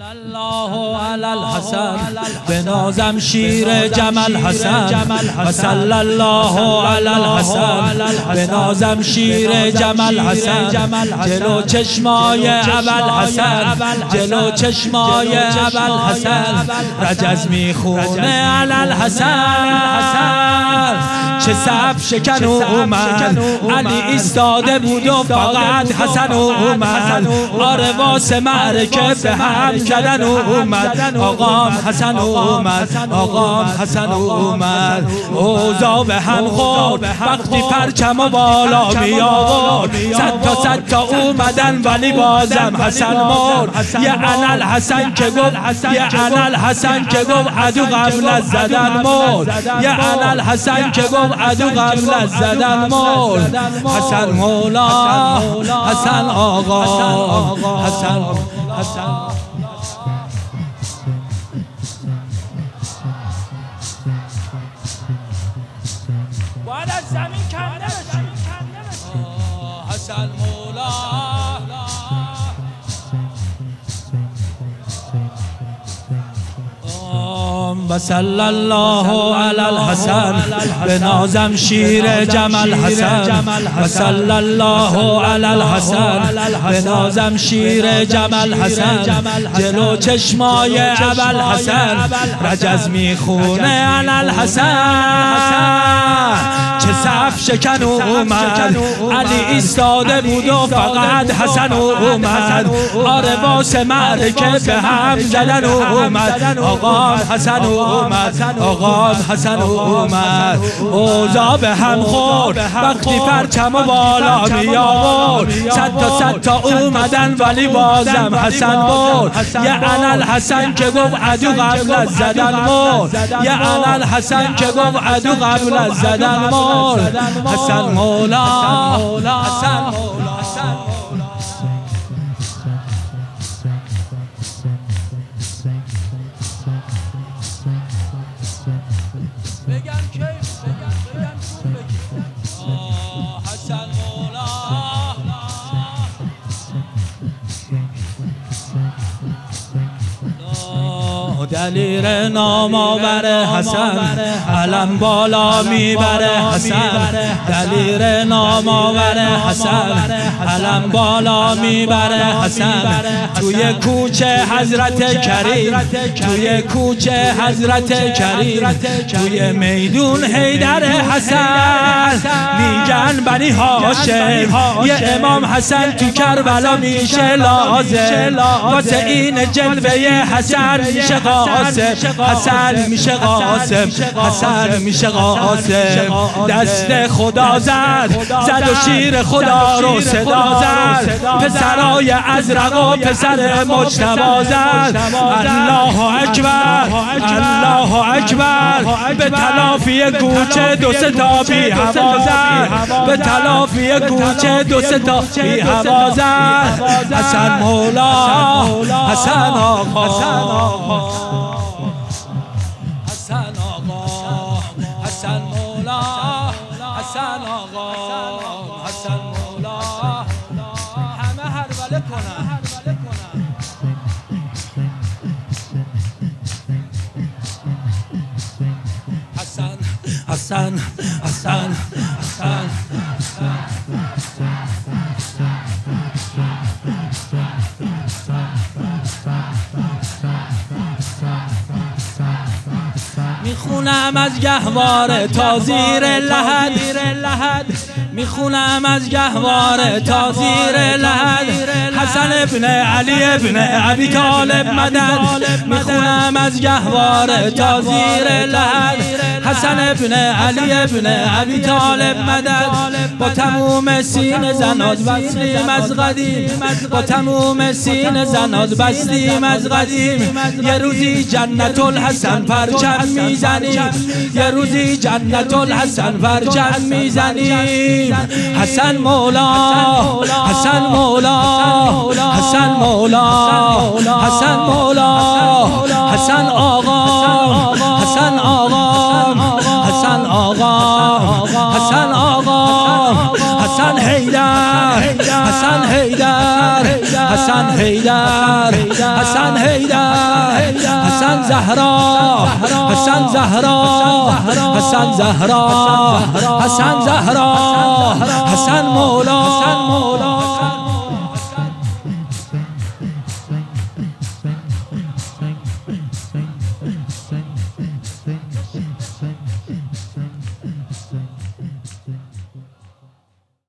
الله علی الحسن بنازم شیر جمل حسن و صلی الله علی الحسن بنازم شیر جمل حسن جلو چشمای ابل حسن جلو چشمای ابل حسن رجز میخونه علی الحسن چه صف شکن اومد علی ایستاده بود و فقط حسن اومد آره واسه معرکه به هم زدن اومد آقام حسن اومد آقام حسن اومد اوضاع به هم خورد وقتی پرچم و بالا می آورد صد تا اومدن ولی بازم حسن مرد یه علل حسن که گفت یه علل حسن که گفت عدو قبل از زدن مرد یه علل حسن که گفت عدو قبل از زدن مرد حسن مولا حسن آقا حسن باید از زمین کنده بشن حسن مولا و صلی الله علی الحسن بنازم شیر جمل حسن و صلی الله علی الحسن بنازم شیر جمل حسن جلو چشمای ابل حسن رجز میخونه علی الحسن چه صف شکن اومد علی ایستاده بود و فقط حسن اومد آره واسه معرکه به هم زدن اومد آقام حسن اومد آقام حسن اومد اوضاع به هم خورد وقتی پرچم و بالا می آورد صد تا اومدن ولی بازم حسن مرد یه علل حسن که گفت عدو قبل از زدن مرد یه علل حسن که گفت عدو قبل از زدن مرد حسن مولا حسن مولا بگم کی بگم حسن مولا دلیر نام آور حسن علم بالا میبره حسن دلیر نام آور حسن علم بالا میبره حسن توی کوچه حضرت کریم توی کوچه حضرت کریم توی میدون حیدر حسن میگن بنی هاشم یه امام حسن تو کربلا میشه لازم واسه این جلوه حسن میشه قاسم حسن میشه قاسم حسن میشه قاسم دست خدا زد و شیر خدا رو صدا زد پسرای ازرق و پسر مجتبی زد الله اکبر الله اکبر به تلافی کوچه دو تا بی هوا زد به تلافی کوچه دو تا بی هوا زد حسن مولا حسن آقا حسن آقا حسن مولا حسن آقا حسن مولا همه هربله کنن حسن حسن حسن حسن میخونم از گهواره تا زیر لحد میخونم از گهواره تا زیر لحد حسن ابن علی ابن ابی طالب مدد میخونم از گهواره تا زیر لحد حسن ابن علی ابن ابی طالب مدد با تموم سینه زناد بستیم از قدیم با تموم سینه زناد بستیم از قدیم یه روزی جنت الحسن پرچم میزنیم یه روزی جنت الحسن پرچم میزنیم حسن مولا حسن مولا حسن مولا حسن مولا حسن آقا حسن آقا حسن آقا حسن آقا حسن حیدر حسن حیدر حسن حیدر حسن حیدر حیدر حسن زهرا حسن زهرا حسن زهرا حسن زهرا حسن مولا